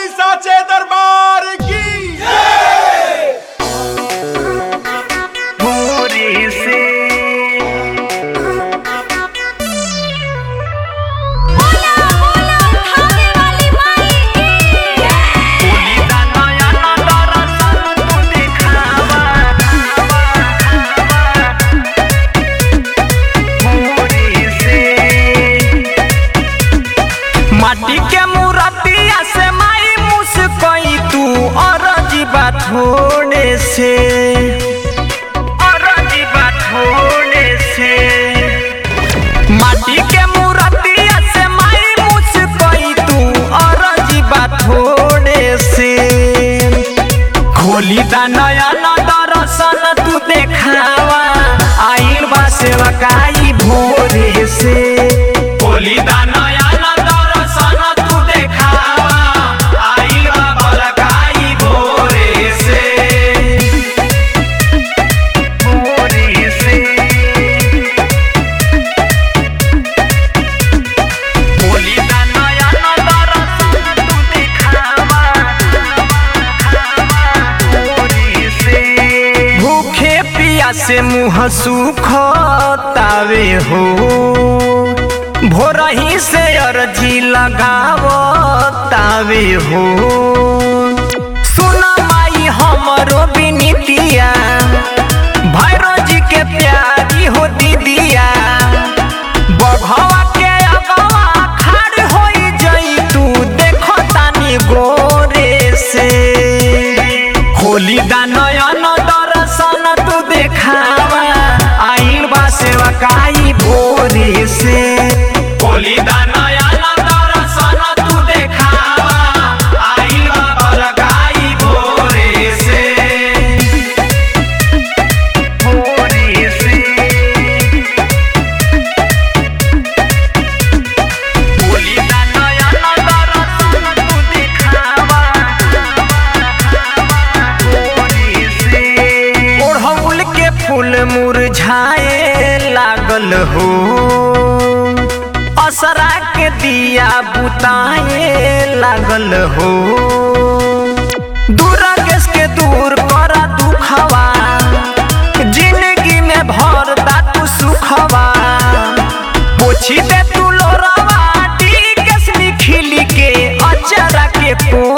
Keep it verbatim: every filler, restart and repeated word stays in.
साचे दरबार की माटी के मूर्तिया से माई मुस्कई तू और जीवा थोड़े से और जीवा थोड़े से माटी के मूर्तिया से माई मुस्कई तू और जीवा थोड़े से खोली दा नया दर्शन तू देखावा आइल बा सेवकाई भोरे से खोली दा नया से मुँह सुखतावे हो भोरही से अर्जी लगावतावे हो सुना माई हमरो बिनितिया भैरो जी के प्यारी हो दीदिया बघवा के अगवा खाड़ होई जई तू देखो तानी गोरे से खोली दा नयन दर्शन तू देखावा आइल बा सेवकाई भोरे से खोली दा नयन दर्शन तू देखावा आइल बा बलगाई भोरे से भोरे से खोली दा नयन दर्शन तू देखावा ओढ़ौल के फूल मुरझाए लागल हो असरा के दिया बुताए लागल हो दूर गैस के दूर कर दुखवा जिंदगी में भर दा तू सुखवा पोछी दे तू लोरवा टी गैस खिली के अचरा के